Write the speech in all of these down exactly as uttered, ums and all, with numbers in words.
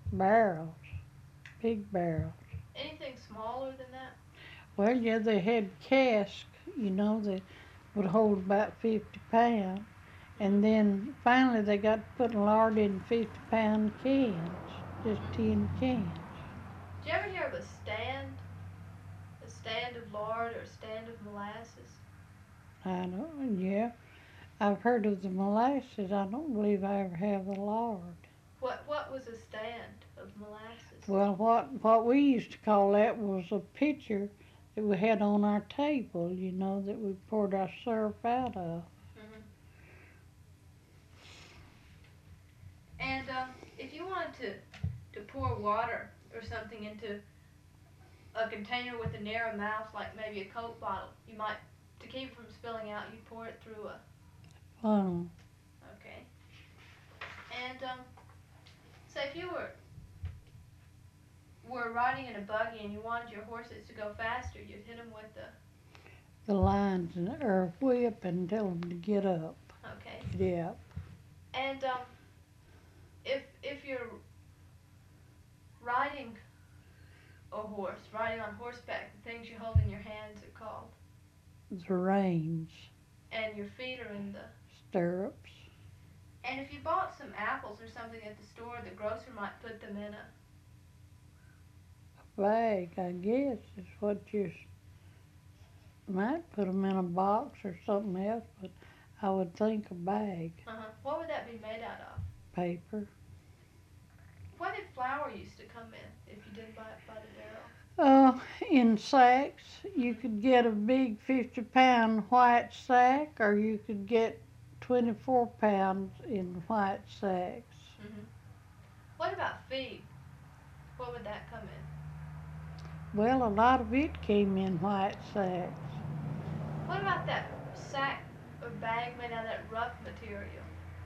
barrels, big barrels. Anything smaller than that? Well, yeah, they had casks, you know, that would hold about fifty pounds. Mhm. And then finally they got to putting lard in fifty pound cans, just Mhm. tin cans. Did you ever hear of a stand? A stand of lard or a stand of molasses? I don't, yeah, I've heard of the molasses. I don't believe I ever have the lard. What what was a stand of molasses? Well, what what we used to call that was a pitcher that we had on our table, you know, that we poured our syrup out of. Mhm. And um, if you wanted to to pour water or something into a container with a narrow mouth, like maybe a Coke bottle, you might, to keep it from spilling out, you pour it through a. Um, Okay. And um, say if you were were riding in a buggy and you wanted your horses to go faster, you'd hit them with the. the lines and or whip and tell them to get up, Okay. get up. And um, if if you're riding a horse, riding on horseback, the things you hold in your hands are called, The reins, and your feet are in the. stirrups, And if you bought some apples or something at the store, the grocer might put them in a. bag. I guess is what you might put them in a box or something else, but I would think a bag, Uh huh. What would that be made out of? paper. What did flour used to come in if you didn't buy it by the barrel? Uh, in sacks, you Mhm. could get a big fifty pound white sack, or you could get twenty-four pounds in white sacks. Mhm. What about feed? What would that come in? Well, a lot of it came in white sacks. What about that sack or bag made out of that rough material?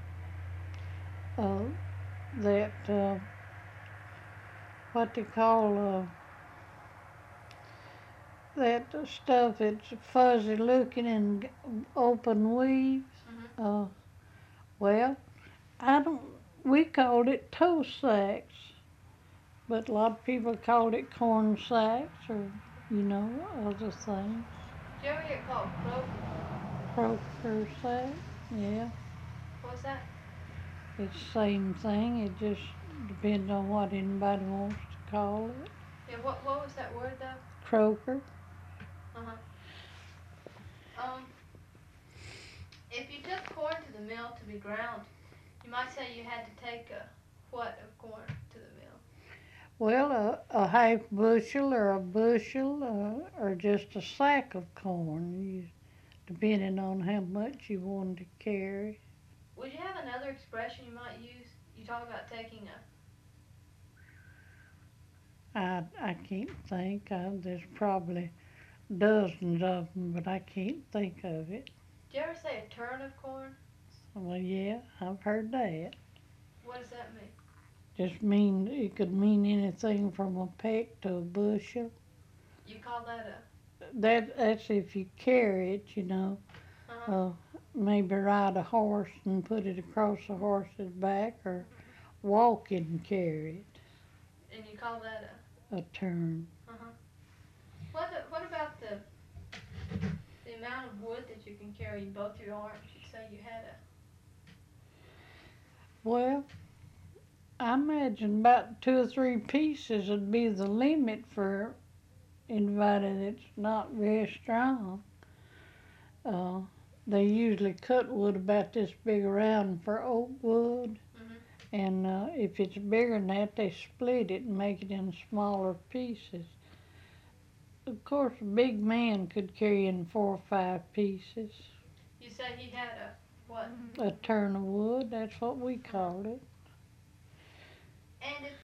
Uh, that, uh, what they call, uh, that stuff that's fuzzy looking and open weaves. Mhm. Uh, well, I don't, we called it toast sacks, but a lot of people called it corn sacks or, you know, other things. Did you ever hear it called croaker? Croaker sack, yeah, What was that? it's the same thing. It just depends on what anybody wants to call it. Yeah. What What was that word though? Croaker. Uh huh. Um, if you took corn to the mill to be ground, you might say you had to take a what of corn to the mill? Well, a, a half bushel or a bushel uh, or just a sack of corn, you, depending on how much you wanted to carry. Would you have another expression you might use? You talk about taking a. I, I can't think. Uh, there's probably dozens of them, but I can't think of it. Do you ever say a turn of corn? Well, yeah, I've heard that. What does that mean? Just mean it could mean anything from a peck to a bushel. You call that a. That that's if you carry it, you know. Uh huh. Uh, maybe ride a horse and put it across the horse's back, or walk it and carry it. And you call that A turn. a. Uh huh. What What about the the amount of wood that you can carry in both your arms? You say you had a. Well, I imagine about two or three pieces would be the limit for anybody that's not very strong. Uh, they usually cut wood about this big around for oak wood, Mhm. and uh, if it's bigger than that, they split it and make it in smaller pieces. Of course, a big man could carry in four or five pieces. You say he had a what? A turn of wood, that's what we Uh huh. called it. And if